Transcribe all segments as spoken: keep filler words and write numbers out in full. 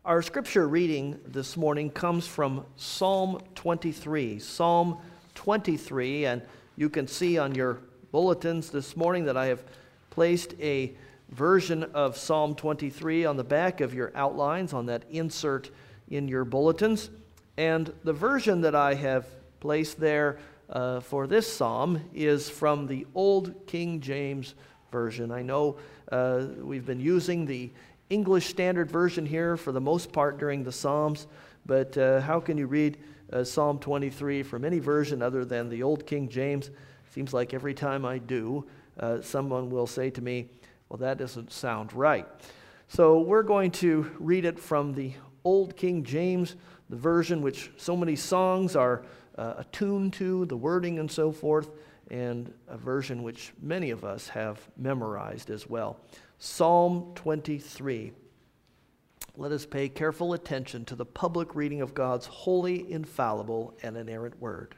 Our scripture reading this morning comes from Psalm twenty-three. Psalm twenty-three, and you can see on your bulletins this morning that I have placed a version of Psalm twenty-three on the back of your outlines, on that insert in your bulletins. And the version that I have placed there uh, for this psalm is from the Old King James Version. I know uh, we've been using the English Standard Version here for the most part during the Psalms, but uh, how can you read uh, Psalm twenty-three from any version other than the Old King James? Seems like every time I do, uh, someone will say to me, well, that doesn't sound right. So we're going to read it from the Old King James, the version which so many songs are uh, attuned to, the wording and so forth, and a version which many of us have memorized as well. Psalm twenty-three. Let us pay careful attention to the public reading of God's holy, infallible, and inerrant word.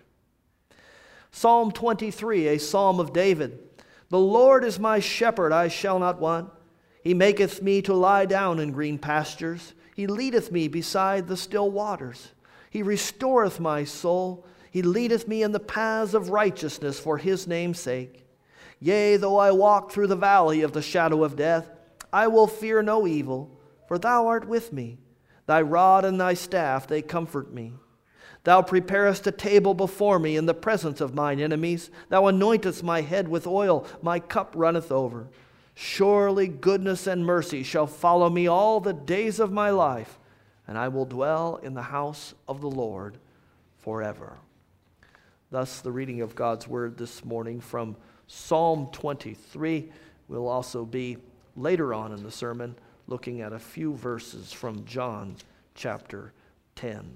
Psalm twenty-three, a psalm of David. The Lord is my shepherd, I shall not want. He maketh me to lie down in green pastures. He leadeth me beside the still waters. He restoreth my soul. He leadeth me in the paths of righteousness for his name's sake. Yea, though I walk through the valley of the shadow of death, I will fear no evil, for thou art with me. Thy rod and thy staff, they comfort me. Thou preparest a table before me in the presence of mine enemies. Thou anointest my head with oil, my cup runneth over. Surely goodness and mercy shall follow me all the days of my life, and I will dwell in the house of the Lord forever. Thus the reading of God's word this morning from Psalm twenty-three. Will also be later on in the sermon looking at a few verses from John chapter ten.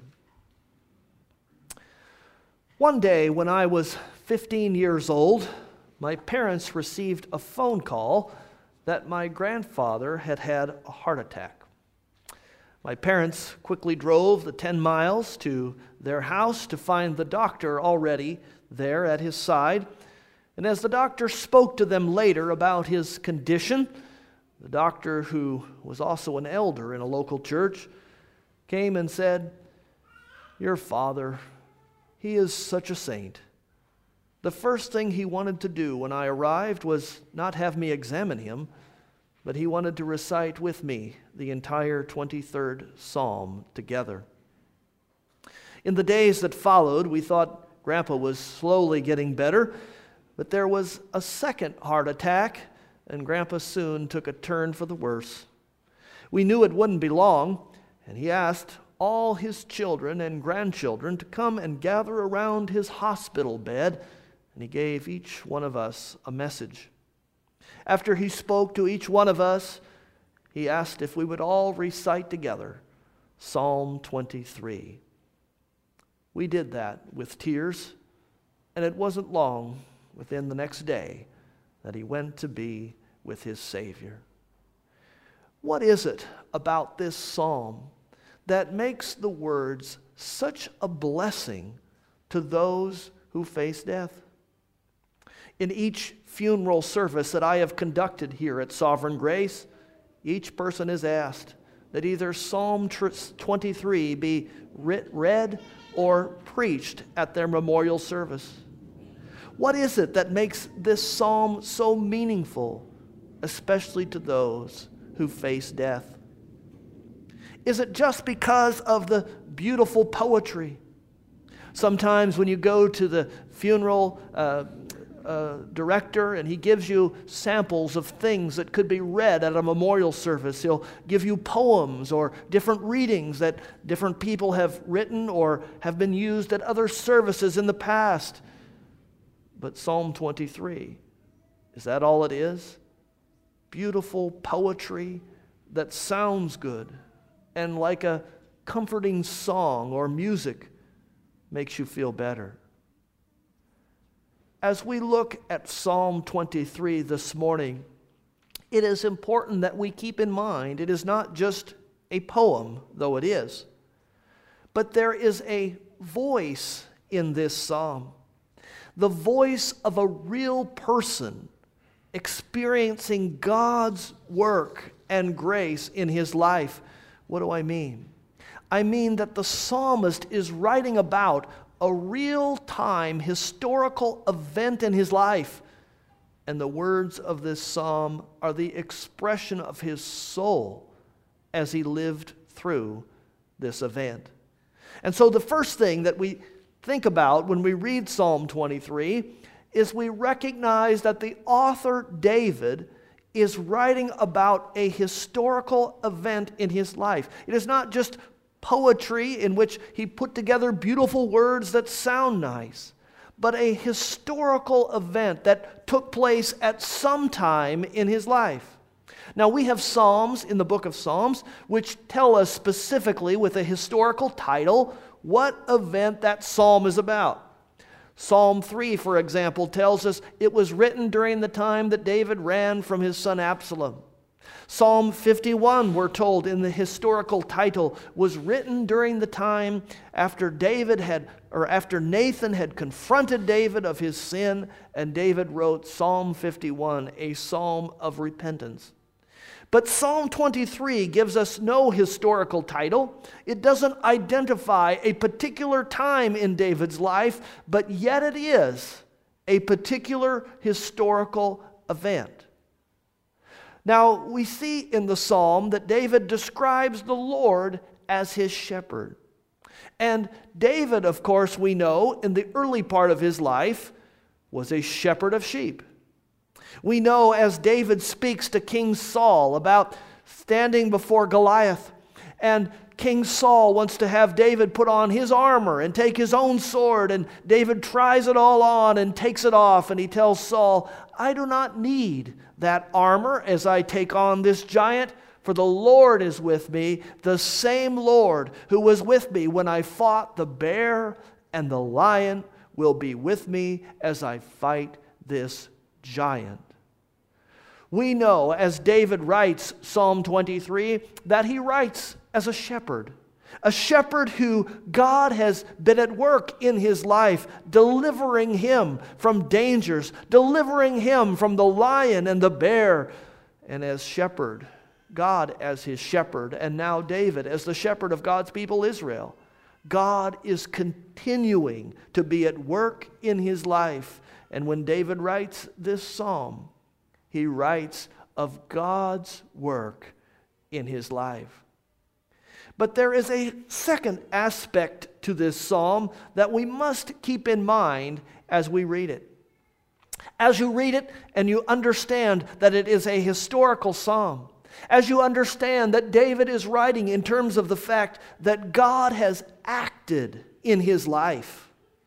One day when I was fifteen years old, my parents received a phone call that my grandfather had had a heart attack. My parents quickly drove the ten miles to their house to find the doctor already there at his side. And as the doctor spoke to them later about his condition, the doctor, who was also an elder in a local church, came and said, "Your father, he is such a saint. The first thing he wanted to do when I arrived was not have me examine him, but he wanted to recite with me the entire twenty-third Psalm together." In the days that followed, we thought Grandpa was slowly getting better, but there was a second heart attack, and Grandpa soon took a turn for the worse. We knew it wouldn't be long, and he asked all his children and grandchildren to come and gather around his hospital bed, and he gave each one of us a message. After he spoke to each one of us, he asked if we would all recite together Psalm twenty-three. We did that with tears, and it wasn't long within the next day that he went to be with his Savior. What is it about this psalm that makes the words such a blessing to those who face death? In each funeral service that I have conducted here at Sovereign Grace, each person is asked that either Psalm twenty-three be read or preached at their memorial service. What is it that makes this psalm so meaningful, especially to those who face death? Is it just because of the beautiful poetry? Sometimes when you go to the funeral uh, uh, director and he gives you samples of things that could be read at a memorial service, he'll give you poems or different readings that different people have written or have been used at other services in the past. But Psalm twenty-three, is that all it is? Beautiful poetry that sounds good and like a comforting song or music makes you feel better. As we look at Psalm twenty-three this morning, it is important that we keep in mind it is not just a poem, though it is, but there is a voice in this psalm. The voice of a real person experiencing God's work and grace in his life What do I mean? I mean that the psalmist is writing about a real-time historical event in his life. And the words of this psalm are the expression of his soul as he lived through this event. And so the first thing that we think about when we read Psalm twenty-three is we recognize that the author David is writing about a historical event in his life. It is not just poetry in which he put together beautiful words that sound nice, but a historical event that took place at some time in his life. Now, we have Psalms in the book of Psalms which tell us specifically with a historical title what event that psalm is about. Psalm three, for example, tells us it was written during the time that David ran from his son Absalom. Psalm fifty-one, we're told in the historical title, was written during the time after David had, or after Nathan had confronted David of his sin, and David wrote Psalm fifty-one, a psalm of repentance. But Psalm twenty-three gives us no historical title. It doesn't identify a particular time in David's life, but yet it is a particular historical event. Now, we see in the psalm that David describes the Lord as his shepherd. And David, of course, we know, in the early part of his life, was a shepherd of sheep. We know as David speaks to King Saul about standing before Goliath, and King Saul wants to have David put on his armor and take his own sword, and David tries it all on and takes it off, and he tells Saul, I do not need that armor as I take on this giant, for the Lord is with me, the same Lord who was with me when I fought the bear and the lion will be with me as I fight this giant. We know, as David writes Psalm twenty-three, that he writes as a shepherd. A shepherd who God has been at work in his life, delivering him from dangers, delivering him from the lion and the bear. And as shepherd, God as his shepherd, and now David as the shepherd of God's people Israel, God is continuing to be at work in his life. And when David writes this psalm, he writes of God's work in his life. But there is a second aspect to this psalm that we must keep in mind as we read it. As you read it and you understand that it is a historical psalm, as you understand that David is writing in terms of the fact that God has acted in his life,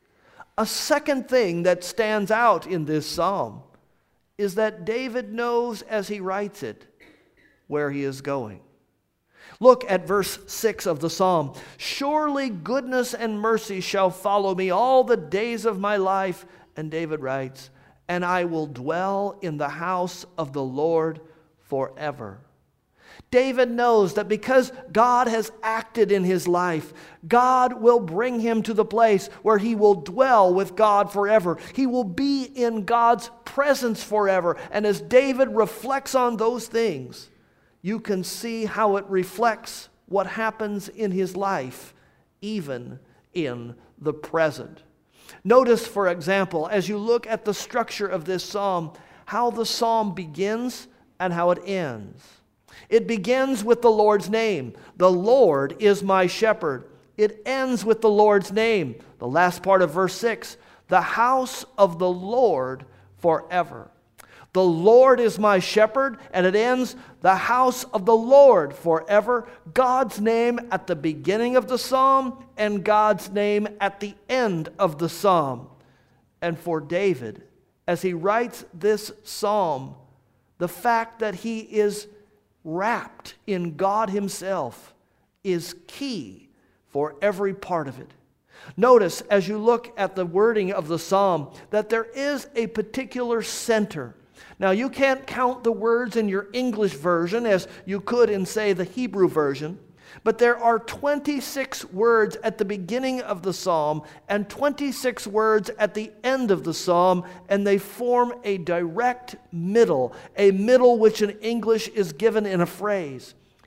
a second thing that stands out in this psalm is that David knows as he writes it where he is going. Look at verse six of the psalm. Surely goodness and mercy shall follow me all the days of my life. And David writes, and I will dwell in the house of the Lord forever. David knows that because God has acted in his life, God will bring him to the place where he will dwell with God forever. He will be in God's presence forever. And as David reflects on those things, you can see how it reflects what happens in his life, even in the present. Notice, for example, as you look at the structure of this psalm, how the psalm begins and how it ends. It begins with the Lord's name. The Lord is my shepherd. It ends with the Lord's name. The last part of verse six, the house of the Lord forever. The Lord is my shepherd, and it ends, the house of the Lord forever. God's name at the beginning of the psalm and God's name at the end of the psalm. And for David, as he writes this psalm, the fact that he is wrapped in God himself is key for every part of it. Notice as you look at the wording of the psalm that there is a particular center. Now, you can't count the words in your English version as you could in, say, the Hebrew version, but there are twenty-six words at the beginning of the psalm and twenty-six words at the end of the psalm, and they form a direct middle, a middle which in English is given in a phrase.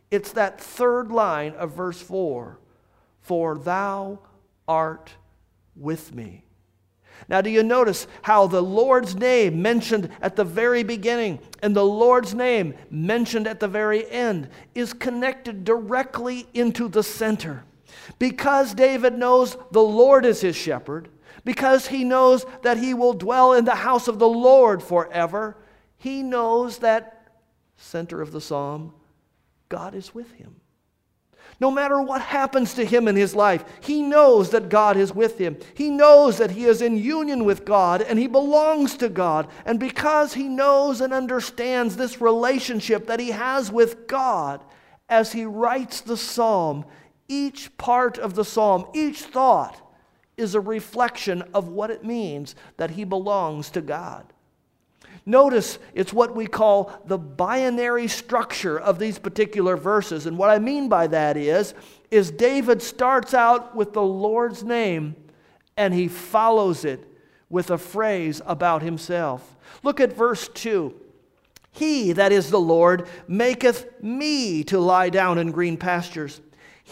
It's that third line of verse four. For thou art with me. Now, do you notice how the Lord's name mentioned at the very beginning and the Lord's name mentioned at the very end is connected directly into the center? Because David knows the Lord is his shepherd, because he knows that he will dwell in the house of the Lord forever, he knows that, center of the psalm, God is with him. No matter what happens to him in his life, he knows that God is with him. He knows that he is in union with God and he belongs to God. And because he knows and understands this relationship that he has with God, as he writes the psalm, each part of the psalm, each thought is a reflection of what it means that he belongs to God. Notice it's what we call the binary structure of these particular verses. And what I mean by that is, is David starts out with the Lord's name and he follows it with a phrase about himself. Look at verse two. He, that is the Lord, maketh me to lie down in green pastures.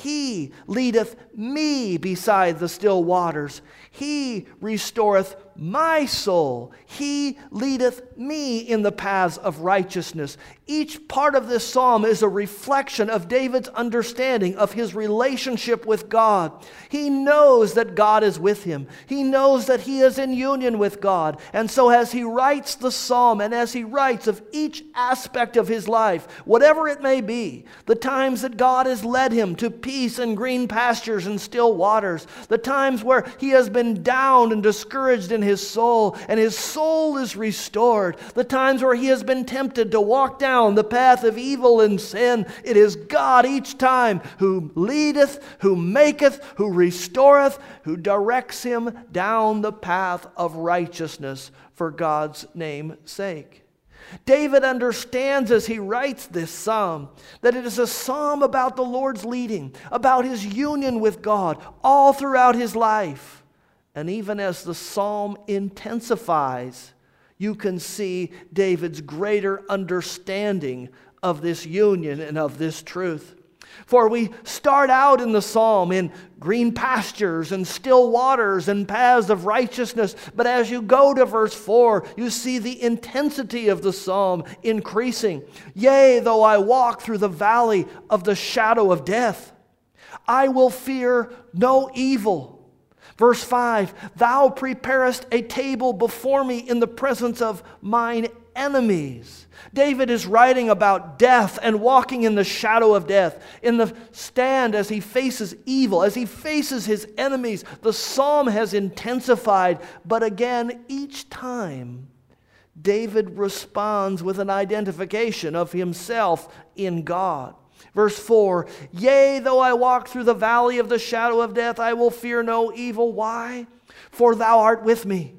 He leadeth me beside the still waters. He restoreth my soul. He leadeth me in the paths of righteousness. Each part of this psalm is a reflection of David's understanding of his relationship with God. He knows that God is with him. He knows that he is in union with God. And so as he writes the psalm and as he writes of each aspect of his life, whatever it may be, the times that God has led him to peace and green pastures and still waters, the times where he has been down and discouraged in his soul and his soul is restored, the times where he has been tempted to walk down the path of evil and sin, it is God each time who leadeth, who maketh, who restoreth, who directs him down the path of righteousness for God's name's sake. David understands as he writes this psalm that it is a psalm about the Lord's leading, about his union with God all throughout his life. And even as the psalm intensifies, you can see David's greater understanding of this union and of this truth. For we start out in the psalm in green pastures and still waters and paths of righteousness. But as you go to verse four, you see the intensity of the psalm increasing. Yea, though I walk through the valley of the shadow of death, I will fear no evil. Verse five, thou preparest a table before me in the presence of mine enemies. David is writing about death and walking in the shadow of death. In the stand as he faces evil, as he faces his enemies, the psalm has intensified. But again, each time, David responds with an identification of himself in God. Verse four, yea, though I walk through the valley of the shadow of death, I will fear no evil. Why? For thou art with me.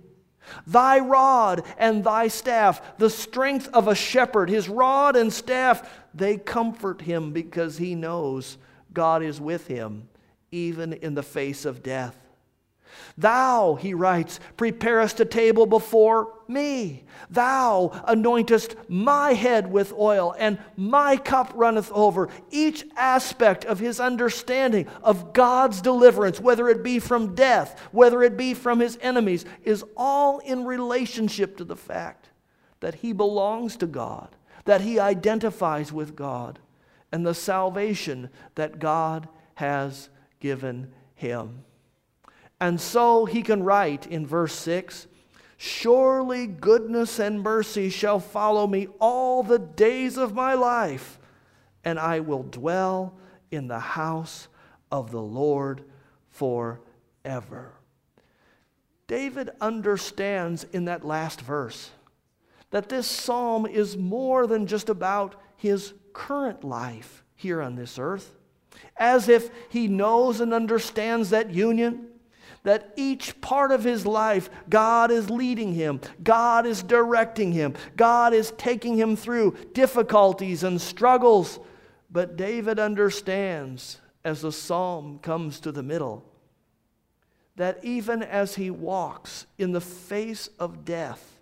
Thy rod and thy staff, the strength of a shepherd, his rod and staff, they comfort him because he knows God is with him, even in the face of death. Thou, he writes, preparest a table before me. Thou anointest my head with oil, and my cup runneth over. Each aspect of his understanding of God's deliverance, whether it be from death, whether it be from his enemies, is all in relationship to the fact that he belongs to God, that he identifies with God, and the salvation that God has given him. And so he can write in verse six, surely goodness and mercy shall follow me all the days of my life, and I will dwell in the house of the Lord forever. David understands in that last verse that this psalm is more than just about his current life here on this earth. As if he knows and understands that union, that each part of his life, God is leading him. God is directing him. God is taking him through difficulties and struggles. But David understands, as the psalm comes to the middle, that even as he walks in the face of death,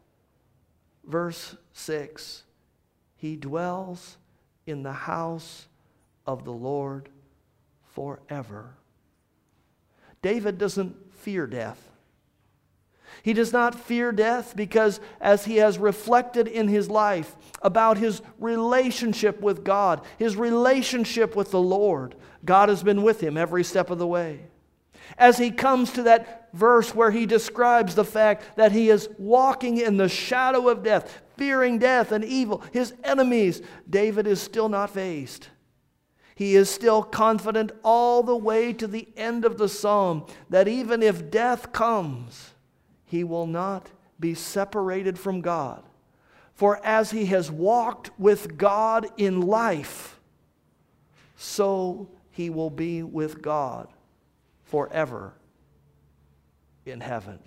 verse six, he dwells in the house of the Lord forever. David doesn't fear death. He does not fear death because as he has reflected in his life about his relationship with God, his relationship with the Lord, God has been with him every step of the way. As he comes to that verse where he describes the fact that he is walking in the shadow of death, fearing death and evil, his enemies, David is still not fazed. He is still confident all the way to the end of the psalm that even if death comes, he will not be separated from God. For as he has walked with God in life, so he will be with God forever in heaven.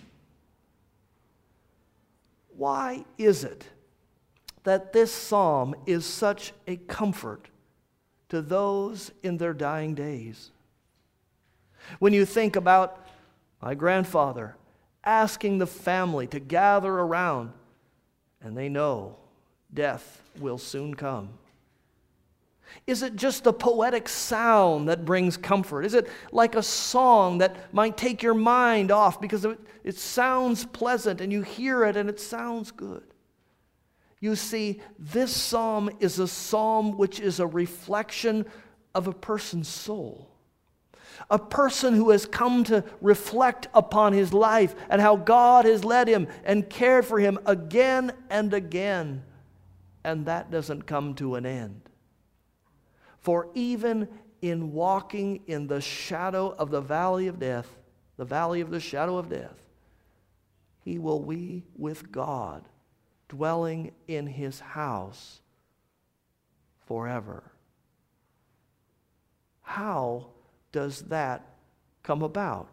Why is it that this psalm is such a comfort to those in their dying days? When you think about my grandfather asking the family to gather around, and they know death will soon come. Is it just the poetic sound that brings comfort? Is it like a song that might take your mind off because it, it sounds pleasant and you hear it and it sounds good? You see, this psalm is a psalm which is a reflection of a person's soul. A person who has come to reflect upon his life and how God has led him and cared for him again and again. And that doesn't come to an end. For even in walking in the shadow of the valley of death, the valley of the shadow of death, he will be with God, dwelling in his house forever. How does that come about?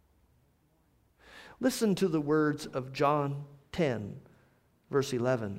Listen to the words of John ten, verse eleven.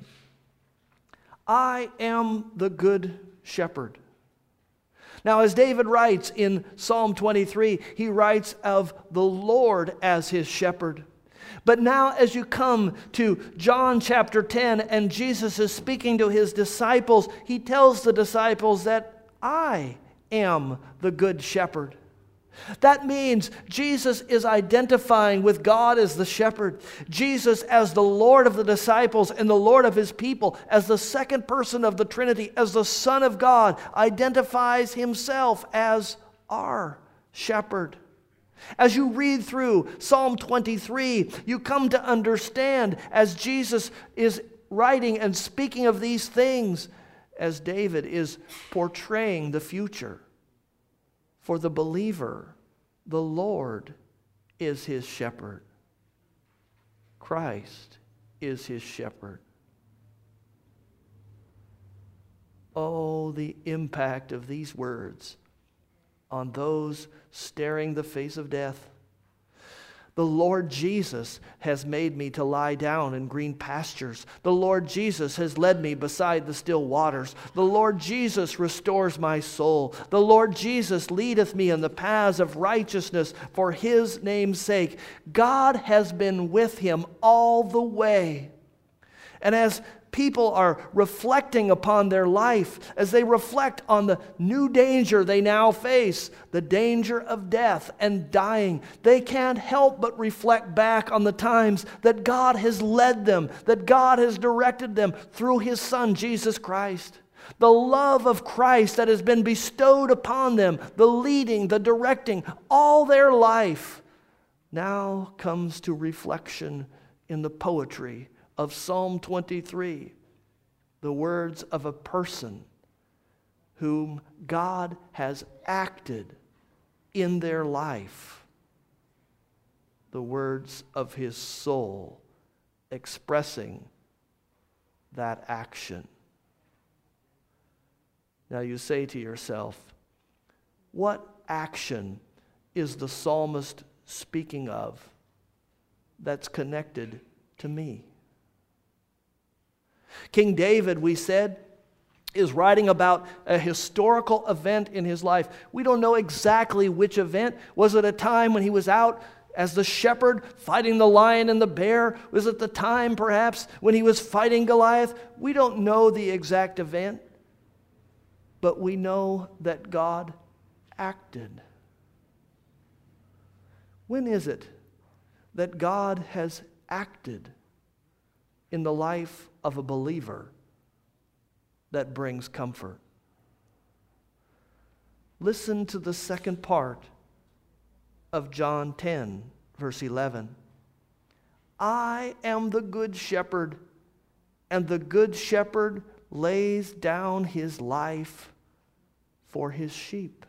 I am the good shepherd. Now, as David writes in Psalm twenty-three, he writes of the Lord as his shepherd. But now as you come to John chapter ten and Jesus is speaking to his disciples, he tells the disciples that I am the good shepherd. That means Jesus is identifying with God as the shepherd, Jesus as the Lord of the disciples and the Lord of his people, as the second person of the Trinity, as the Son of God, identifies himself as our shepherd. As you read through Psalm twenty-three, you come to understand as Jesus is writing and speaking of these things, as David is portraying the future. For the believer, the Lord is his shepherd. Christ is his shepherd. Oh, the impact of these words on those staring the face of death. The Lord Jesus has made me to lie down in green pastures. The Lord Jesus has led me beside the still waters. The Lord Jesus restores my soul. The Lord Jesus leadeth me in the paths of righteousness for his name's sake. God has been with him all the way. And as people are reflecting upon their life, as they reflect on the new danger they now face, the danger of death and dying, they can't help but reflect back on the times that God has led them, that God has directed them through his Son, Jesus Christ. The love of Christ that has been bestowed upon them, the leading, the directing, all their life, now comes to reflection in the poetry of Psalm twenty-three, the words of a person whom God has acted in their life, the words of his soul expressing that action. Now you say to yourself, what action is the psalmist speaking of that's connected to me? King David, we said, is writing about a historical event in his life. We don't know exactly which event. Was it a time when he was out as the shepherd fighting the lion and the bear? Was it the time, perhaps, when he was fighting Goliath? We don't know the exact event. but we know that God acted. When is it that God has acted in the life of a believer that brings comfort? Listen to the second part of John ten, verse eleven. I am the good shepherd, and the good shepherd lays down his life for his sheep.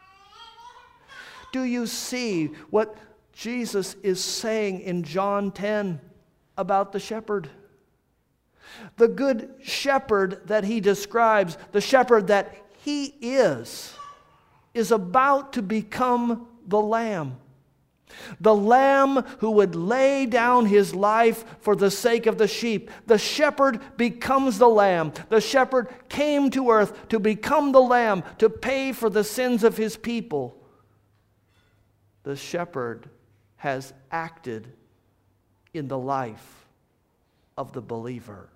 Do you see what Jesus is saying in John ten about the shepherd? The good shepherd that he describes, the shepherd that he is, is about to become the lamb. The lamb who would lay down his life for the sake of the sheep. The shepherd becomes the lamb. The shepherd came to earth to become the lamb, to pay for the sins of his people. The shepherd has acted in the life of the believer.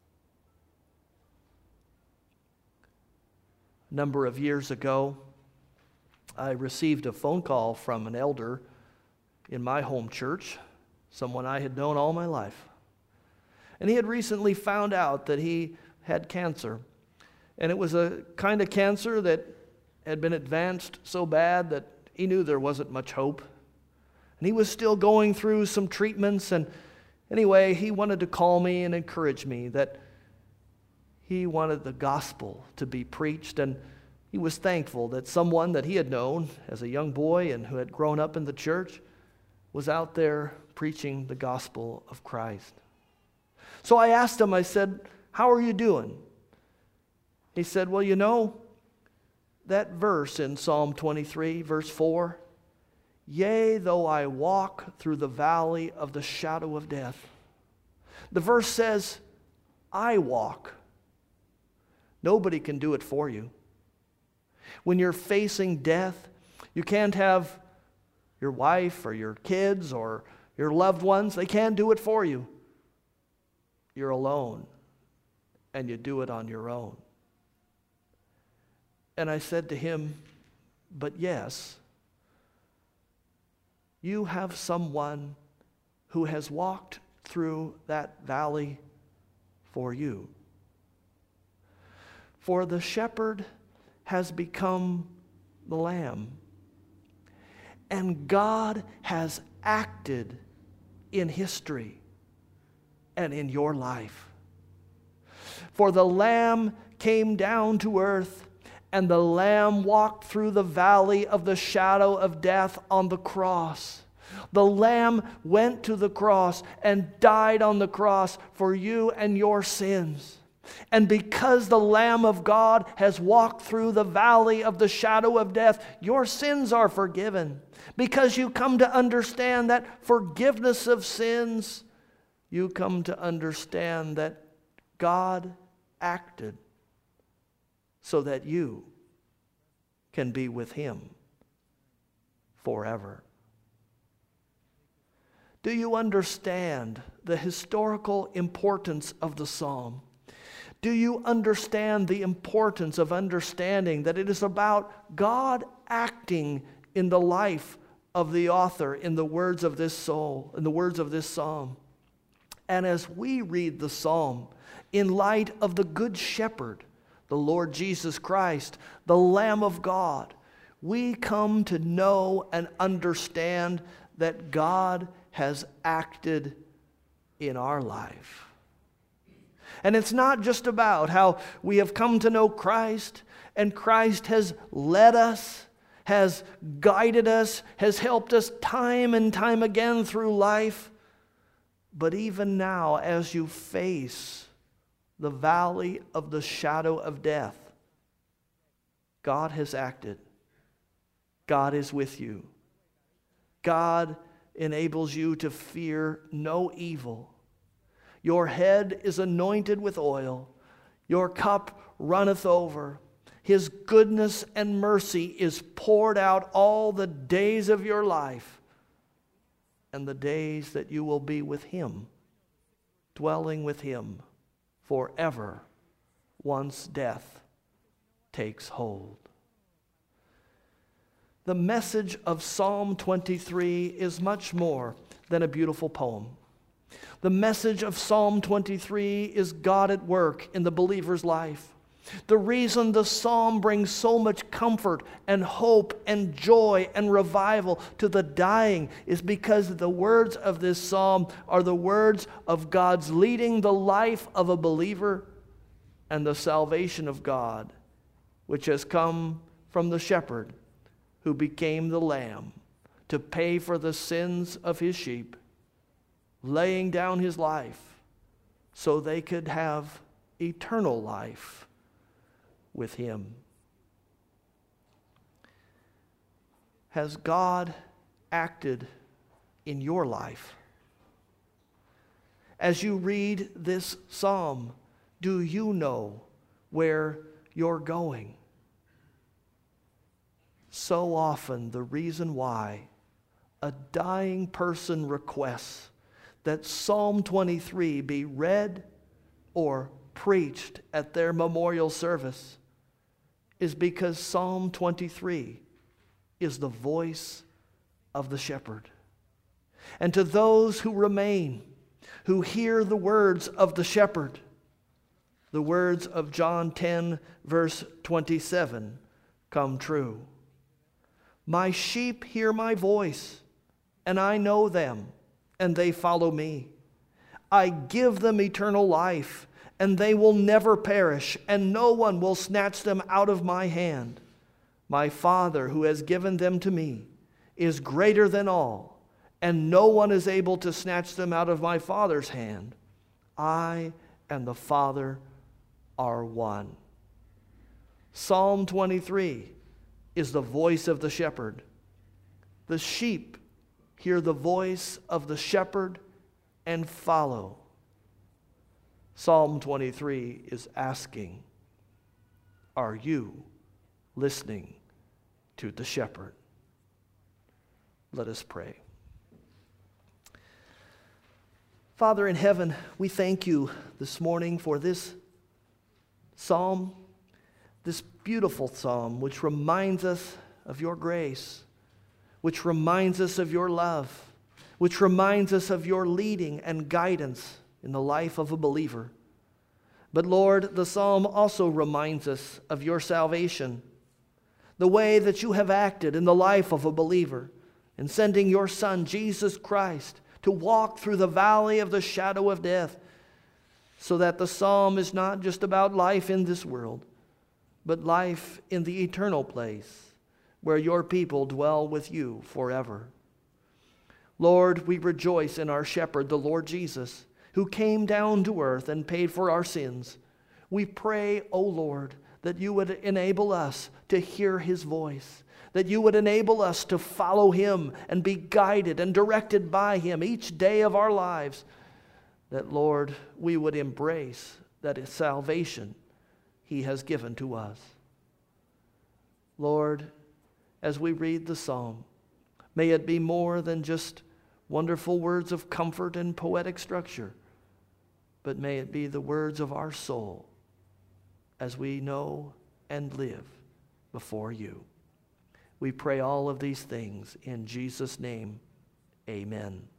A number of years ago, I received a phone call from an elder in my home church, someone I had known all my life. And he had recently found out that he had cancer. And it was a kind of cancer that had been advanced so bad that he knew there wasn't much hope. And he was still going through some treatments. And anyway, he wanted to call me and encourage me that he wanted the gospel to be preached. And he was thankful that someone that he had known as a young boy and who had grown up in the church was out there preaching the gospel of Christ. So I asked him, I said, how are you doing? He said, well, you know, that verse in Psalm twenty-three, verse four, yea, though I walk through the valley of the shadow of death. The verse says, I walk. Nobody can do it for you. When you're facing death, you can't have your wife or your kids or your loved ones. They can't do it for you. You're alone, and you do it on your own. And I said to him, but yes, you have someone who has walked through that valley for you. For the shepherd has become the lamb. And God has acted in history and in your life. For the lamb came down to earth, and the lamb walked through the valley of the shadow of death on the cross. The lamb went to the cross and died on the cross for you and your sins. And because the Lamb of God has walked through the valley of the shadow of death, your sins are forgiven. Because you come to understand that forgiveness of sins, you come to understand that God acted so that you can be with Him forever. Do you understand the historical importance of the psalm? Do you understand the importance of understanding that it is about God acting in the life of the author in the words of this soul, in the words of this psalm? And as we read the psalm in light of the Good Shepherd, the Lord Jesus Christ, the Lamb of God, we come to know and understand that God has acted in our life. And it's not just about how we have come to know Christ, and Christ has led us, has guided us, has helped us time and time again through life. But even now, as you face the valley of the shadow of death, God has acted. God is with you. God enables you to fear no evil. Your head is anointed with oil. Your cup runneth over. His goodness and mercy is poured out all the days of your life and the days that you will be with Him, dwelling with Him forever, once death takes hold. The message of Psalm twenty-three is much more than a beautiful poem. The message of Psalm twenty-three is God at work in the believer's life. The reason the psalm brings so much comfort and hope and joy and revival to the dying is because the words of this psalm are the words of God's leading the life of a believer and the salvation of God, which has come from the shepherd who became the lamb to pay for the sins of his sheep, laying down his life so they could have eternal life with him. Has God acted in your life? As you read this psalm, do you know where you're going? So often the reason why a dying person requests that Psalm twenty-three be read or preached at their memorial service is because Psalm twenty-three is the voice of the shepherd. And to those who remain, who hear the words of the shepherd, the words of John ten, verse twenty-seven, come true. My sheep hear my voice, and I know them, and they follow me. I give them eternal life, and they will never perish, and no one will snatch them out of my hand. My Father, who has given them to me, is greater than all, and no one is able to snatch them out of my Father's hand. I and the Father are one. Psalm twenty-three is the voice of the shepherd. The sheep hear the voice of the shepherd and follow. Psalm twenty-three is asking, are you listening to the shepherd? Let us pray. Father in heaven, we thank you this morning for this psalm, this beautiful psalm, which reminds us of your grace, which reminds us of your love, which reminds us of your leading and guidance in the life of a believer. But Lord, the psalm also reminds us of your salvation, the way that you have acted in the life of a believer in sending your Son, Jesus Christ, to walk through the valley of the shadow of death, so that the psalm is not just about life in this world, but life in the eternal place where your people dwell with you forever. Lord, we rejoice in our shepherd, the Lord Jesus, who came down to earth and paid for our sins. We pray, O Lord, that you would enable us to hear his voice, that you would enable us to follow him and be guided and directed by him each day of our lives, that, Lord, we would embrace that salvation he has given to us. Lord, as we read the psalm, may it be more than just wonderful words of comfort and poetic structure, but may it be the words of our soul as we know and live before you. We pray all of these things in Jesus' name. Amen.